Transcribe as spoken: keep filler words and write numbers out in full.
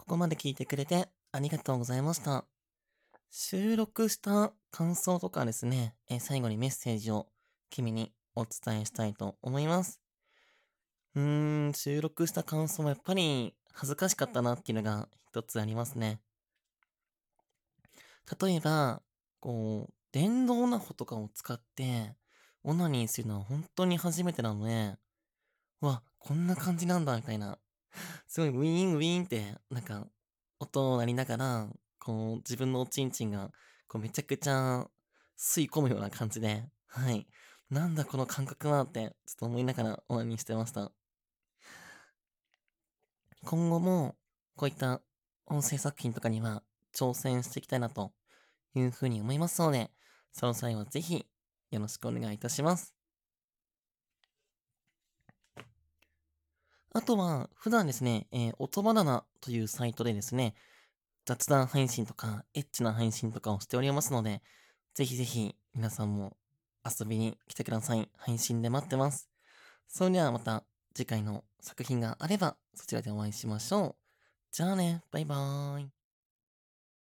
ここまで聞いてくれてありがとうございました。収録した感想とかですね、えー最後にメッセージを君にお伝えしたいと思います。うーん、収録した感想はやっぱり恥ずかしかったなっていうのが一つありますね。例えば、こう、電動ナホとかを使ってオナニーするのは本当に初めてなので、うわ、こんな感じなんだみたいな。すごいウィーンウィーンって、なんか、音鳴りながら、こう、自分のおちんちんが、こう、めちゃくちゃ吸い込むような感じで、はい。なんだこの感覚はって、ちょっと思いながらオナニーしてました。今後も、こういった音声作品とかには挑戦していきたいなというふうに思いますので、その際はぜひよろしくお願いいたします。あとは、普段ですね、えー、音バナナというサイトでですね、雑談配信とか、エッチな配信とかをしておりますので、ぜひぜひ皆さんも遊びに来てください。配信で待ってます。それではまた次回の作品があればそちらでお会いしましょう。じゃあね、バイバーイ。